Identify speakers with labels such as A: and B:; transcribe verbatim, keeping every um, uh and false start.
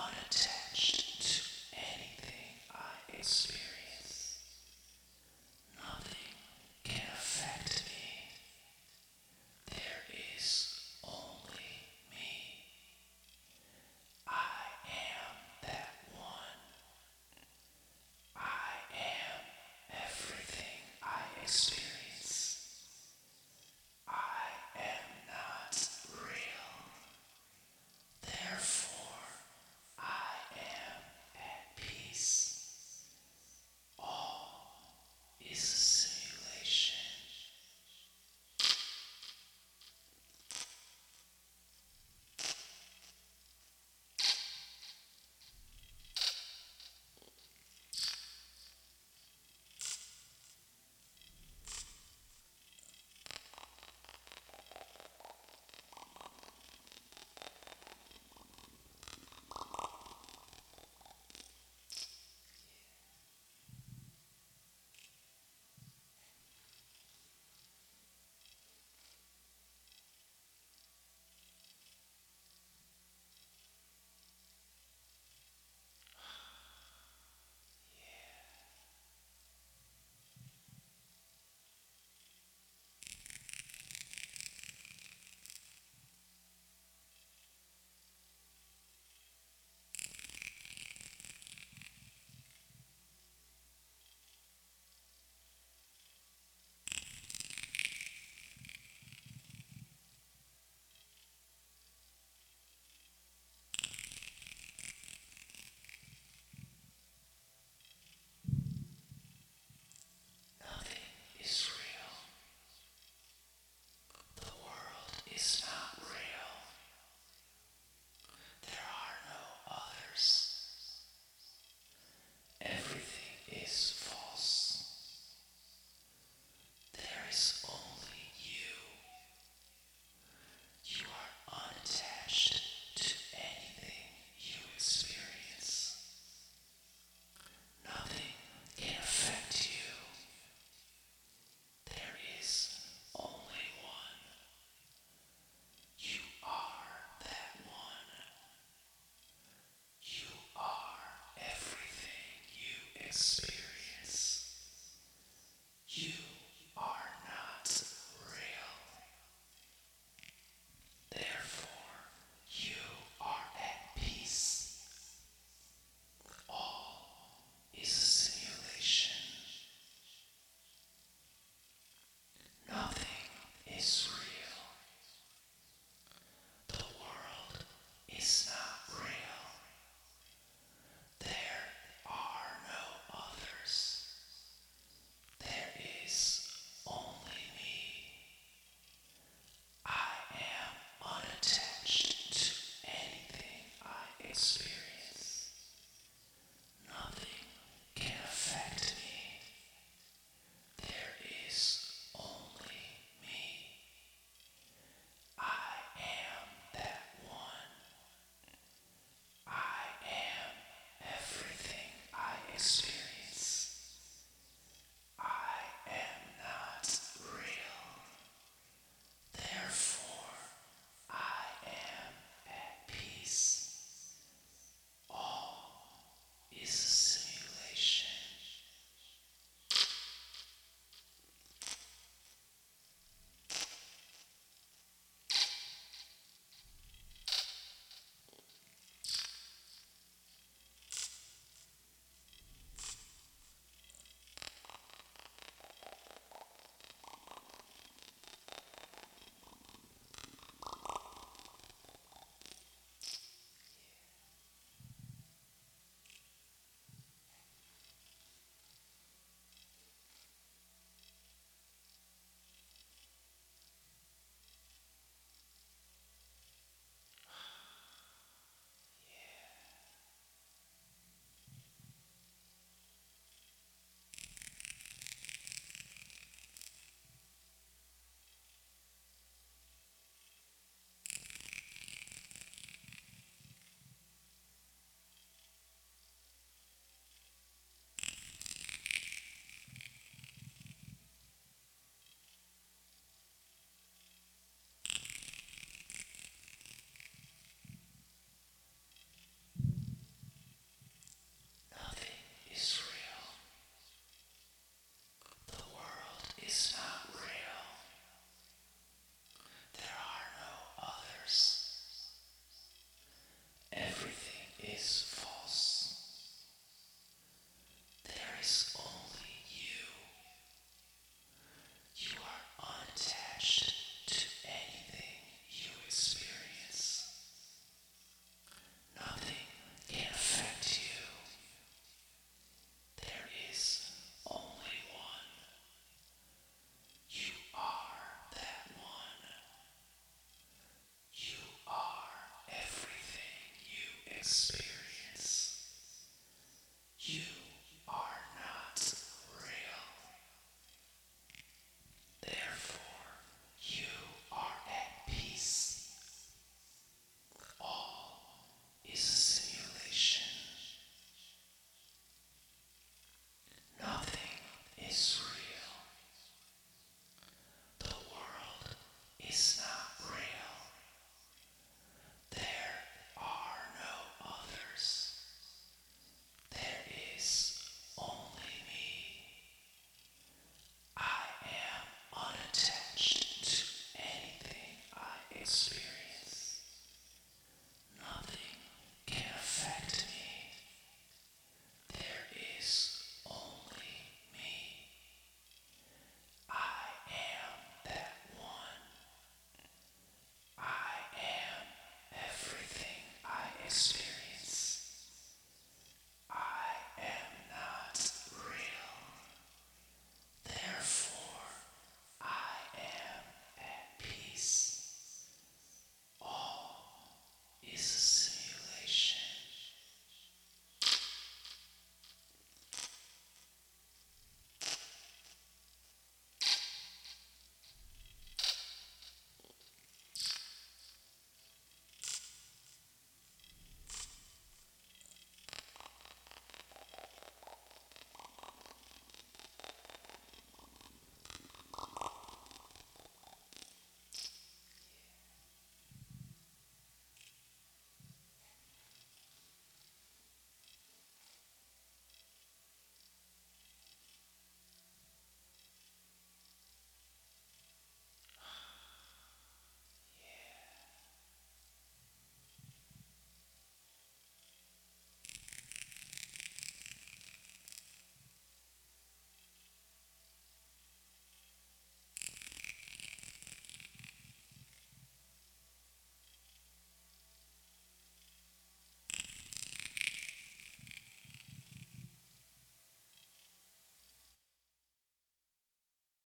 A: unattached to anything I experience. Nothing can affect me. There is only me. I am that one. I am everything I experience. I am not real. Therefore, I am at peace. All is a simulation. Nothing is real. The world is not real. There are no others. Everything is false. There is only you. You are unattached to anything you experience. Nothing can affect you. There is only one. You are that one. You are everything you experience. You are not real. Therefore, you are at peace. All is a simulation. Nothing is real. The world is not real. There are no others. There is only me. I am unattached to anything I experience. Nothing can affect me. There is only me. I am that one. I am everything I experience. I am not real. Therefore, I am at peace. All is a simulation. is